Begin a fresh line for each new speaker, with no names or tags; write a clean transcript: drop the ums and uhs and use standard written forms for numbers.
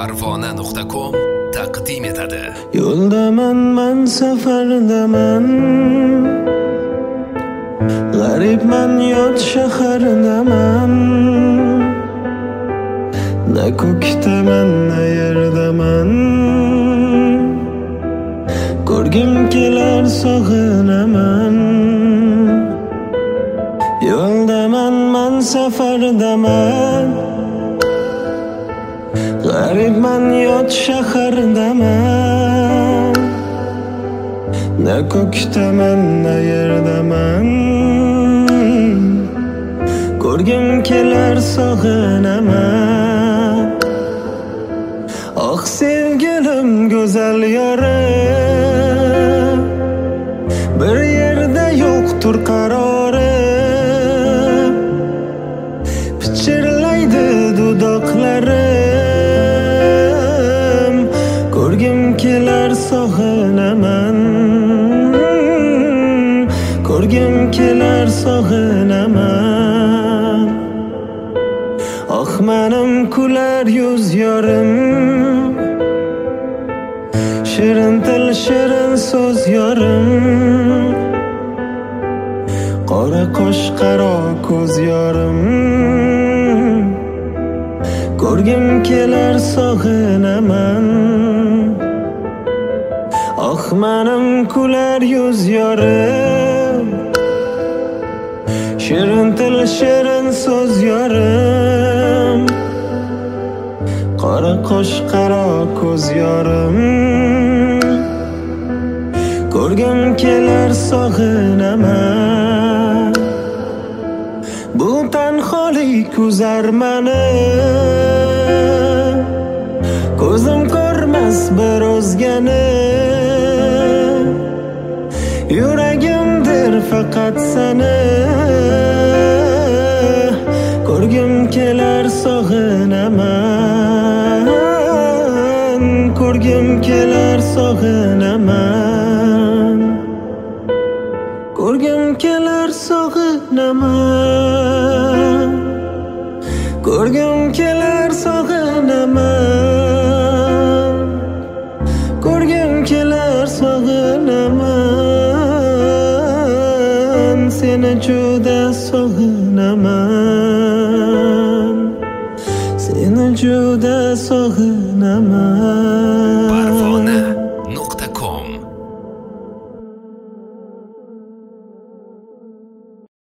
Parvona.com taqdim etadi.
Yo'ldaman safardaman, g'aribman yot shahardaman. Na ko'kdaman, na yerdaman. Ko'rgim kelar, sog'inaman. Yo'ldaman safardaman, g'aribman yot shahardaman. Na ko'kdaman, na yerdaman. Ko'rgim kelar, sog'inaman. Oh sevgilim, go'zal yorim, bir yerda yo'qtur qarorim. Pichirlaydi dudoqlarim, ko'rgim kelar, sog'inaman. Ko'rgim kelar, sog'inaman. Oh menim kular yuz yorim, shirin til, shirin so'z yorim. Qora qosh, qaro ko'z yorim, ko'rgim kelar, sog'inaman. Oh menim kular yuz yorim, shirin til, shirin so'z yorim. Qora qosh, qaro ko'z yorim, ko'rgim kelar, sog'inaman. Bu tanholik uzar meni, ko'zim ko'rmas bir o'zgani. Yuragimdir faqat seni, ko'rgim kelar, sog'inaman. Ko'rgim kelar, sog'inaman. Ko'rgim kelar, sog'inaman. Ko'rgim kelar, sog'inaman. Ko'rgim kelar, sog'inaman. Seni juda sog'inaman. Seni juda sog'inaman.